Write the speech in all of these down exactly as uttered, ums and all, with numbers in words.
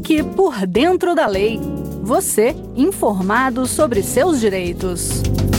Fique por dentro da lei. Você, informado sobre seus direitos.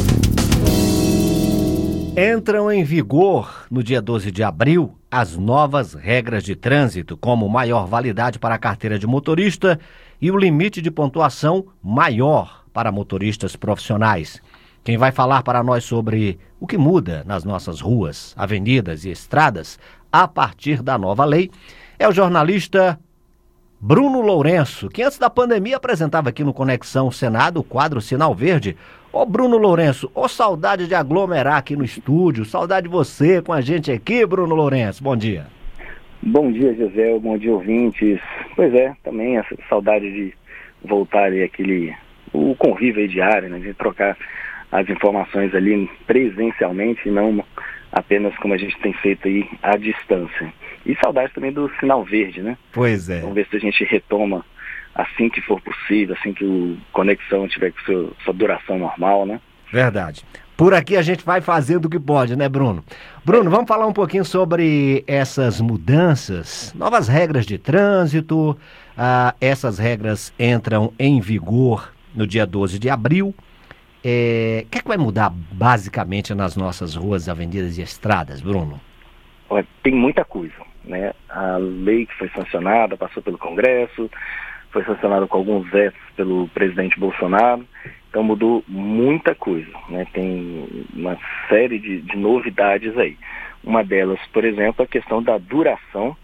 Entram em vigor, no dia doze de abril, as novas regras de trânsito, como maior validade para a carteira de motorista e o limite de pontuação maior para motoristas profissionais. Quem vai falar para nós sobre o que muda nas nossas ruas, avenidas e estradas a partir da nova lei é o jornalista Bruno Lourenço, que antes da pandemia apresentava aqui no Conexão Senado o quadro Sinal Verde. Ô Bruno Lourenço, ô saudade de aglomerar aqui no estúdio, saudade de você com a gente aqui, Bruno Lourenço, bom dia. Bom dia, José, bom dia, ouvintes. Pois é, também essa saudade de voltar ali aquele, o convívio aí diário, né, de trocar as informações ali presencialmente e não apenas como a gente tem feito aí à distância. E saudade também do Sinal Verde, né? Pois é. Vamos ver se a gente retoma assim que for possível, assim que o Conexão tiver com seu, sua duração normal, né? Verdade. Por aqui a gente vai fazendo o que pode, né, Bruno? Bruno, vamos falar um pouquinho sobre essas mudanças, novas regras de trânsito. Ah, essas regras entram em vigor no dia doze de abril. É, o que é que vai mudar basicamente nas nossas ruas, avenidas e estradas, Bruno? Olha, tem muita coisa, né? A lei que foi sancionada, passou pelo Congresso, foi sancionada com alguns vetos pelo presidente Bolsonaro, então mudou muita coisa, né? Tem uma série de, de novidades aí. Uma delas, por exemplo, a questão da duração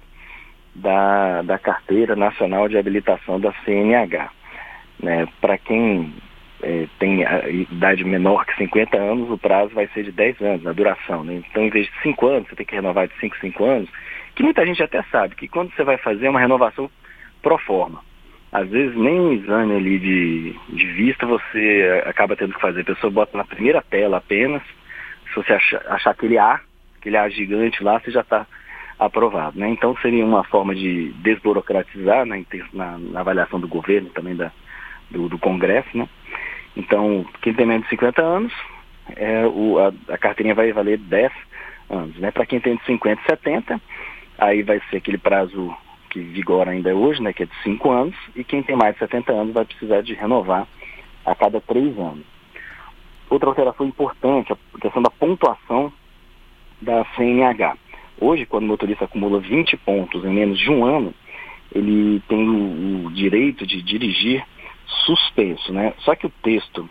da, da Carteira Nacional de Habilitação da C N H, né? Para quem É, tem a idade menor que cinquenta anos, o prazo vai ser de dez anos, a duração, né? Então, em vez de cinco anos, você tem que renovar de cinco em cinco anos, que muita gente até sabe que quando você vai fazer uma renovação pro forma, às vezes nem um exame ali de, de vista você acaba tendo que fazer, a pessoa bota na primeira tela apenas, se você achar, achar aquele A, aquele A gigante lá, você já está aprovado, né? Então, seria uma forma de desburocratizar, né, na, na avaliação do governo, também da, do, do Congresso, né? Então, quem tem menos de cinquenta anos, é, o, a, a carteirinha vai valer dez anos, né? Para quem tem de cinquenta e setenta, aí vai ser aquele prazo que vigora ainda hoje, né? Que é de cinco anos, e quem tem mais de setenta anos vai precisar de renovar a cada três anos. Outra alteração importante, a questão da pontuação da C N H. Hoje, quando o motorista acumula vinte pontos em menos de um ano, ele tem o, o direito de dirigir suspenso, né? Só que o texto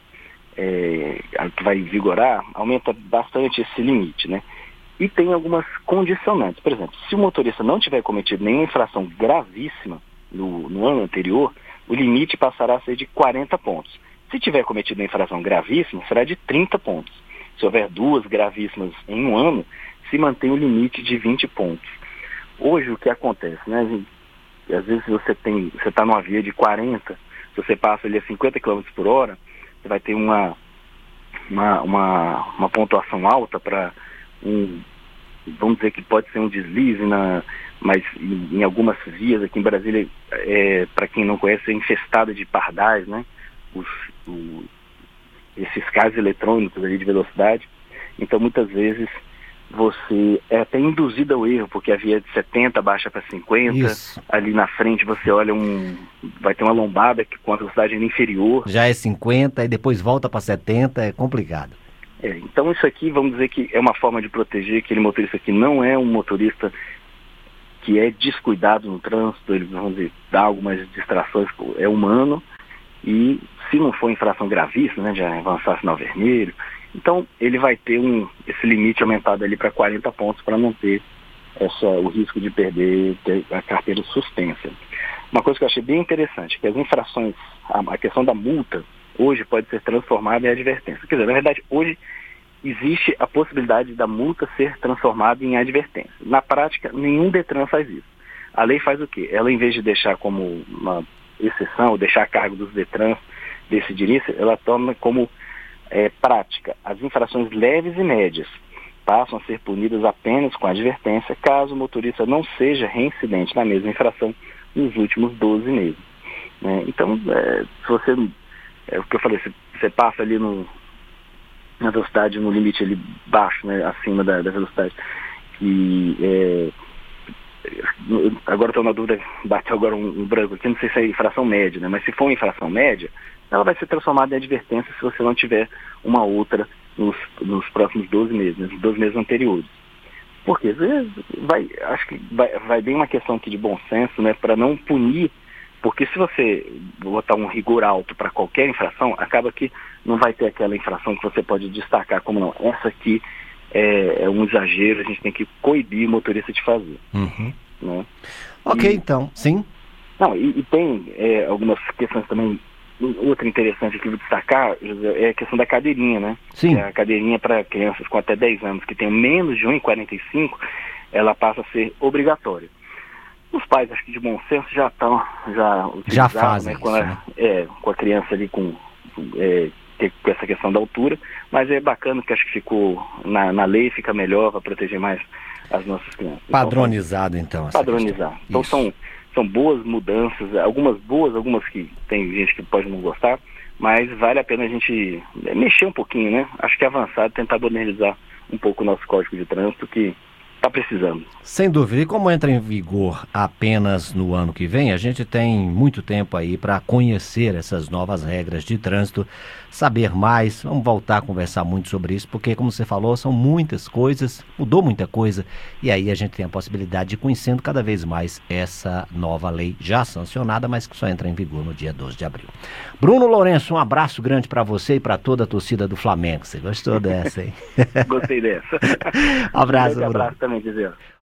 é, que vai vigorar aumenta bastante esse limite, né? E tem algumas condicionantes. Por exemplo, se o motorista não tiver cometido nenhuma infração gravíssima no, no ano anterior, o limite passará a ser de quarenta pontos. Se tiver cometido uma infração gravíssima, será de trinta pontos. Se houver duas gravíssimas em um ano, se mantém o limite de vinte pontos. Hoje o que acontece, né? Às vezes você tem, você está numa via de quarenta, se você passa ali a cinquenta quilômetros por hora, você vai ter uma, uma, uma, uma pontuação alta para um, vamos dizer que pode ser um deslize, na, mas em, em algumas vias aqui em Brasília, é, para quem não conhece, é infestada de pardais, né? Os, o, esses carros eletrônicos ali de velocidade. Então muitas vezes você é até induzido ao erro, porque a via de setenta baixa para cinquenta, isso. Ali na frente você olha um, vai ter uma lombada que com a velocidade ainda inferior. Já é cinquenta e depois volta para setenta, é complicado. É, então isso aqui, vamos dizer que é uma forma de proteger aquele motorista que não é um motorista que é descuidado no trânsito, ele, vamos dizer, dá algumas distrações, é humano, e se não for infração gravíssima, né, de avançar sinal vermelho, então ele vai ter um, esse limite aumentado ali para quarenta pontos para não ter essa, o risco de perder ter a carteira suspensa. Uma coisa que eu achei bem interessante, que as infrações, a, a questão da multa, hoje pode ser transformada em advertência. Quer dizer, na verdade, hoje existe a possibilidade da multa ser transformada em advertência. Na prática, nenhum Detran faz isso. A lei faz o quê? Ela, em vez de deixar como uma exceção, ou deixar a cargo dos Detrans decidir isso, ela toma como É, prática. As infrações leves e médias passam a ser punidas apenas com advertência caso o motorista não seja reincidente na mesma infração nos últimos doze meses. Né? Então, é, se você, é o que eu falei, você, você passa ali no, na velocidade, no limite ali baixo, né, acima da, da velocidade, que é, agora estou na dúvida, bateu agora um, um branco aqui, não sei se é infração média, né? Mas se for uma infração média, ela vai ser transformada em advertência se você não tiver uma outra nos, nos próximos doze meses, nos doze meses anteriores. Porque vai, acho que vai, vai bem uma questão aqui de bom senso, né? Para não punir, porque se você botar um rigor alto para qualquer infração, acaba que não vai ter aquela infração que você pode destacar como não. Essa aqui é, é um exagero, a gente tem que coibir o motorista de fazer. Uhum. Né? Ok, e, então, sim. Não, e, e tem é, algumas questões também. Outra interessante que eu vou destacar, José, é a questão da cadeirinha, né? Sim. A cadeirinha para crianças com até dez anos que tem menos de um metro e quarenta e cinco, ela passa a ser obrigatória. Os pais, acho que de bom senso, já estão, já já fazem, né, isso, com, a, né? é, com a criança ali com, é, com essa questão da altura, mas é bacana que acho que ficou na, na lei, fica melhor para proteger mais as nossas crianças. Padronizado, então. então padronizar. Então isso. são São boas mudanças, algumas boas, algumas que tem gente que pode não gostar, mas vale a pena a gente mexer um pouquinho, né? Acho que é avançado tentar modernizar um pouco o nosso Código de Trânsito, que está precisando. Sem dúvida. E como entra em vigor apenas no ano que vem, a gente tem muito tempo aí para conhecer essas novas regras de trânsito, saber mais. Vamos voltar a conversar muito sobre isso, porque, como você falou, são muitas coisas, mudou muita coisa, e aí a gente tem a possibilidade de ir conhecendo cada vez mais essa nova lei já sancionada, mas que só entra em vigor no dia doze de abril. Bruno Lourenço, um abraço grande para você e para toda a torcida do Flamengo. Você gostou dessa, hein? Gostei dessa. Abraço, Um Bruno. abraço também, dizer.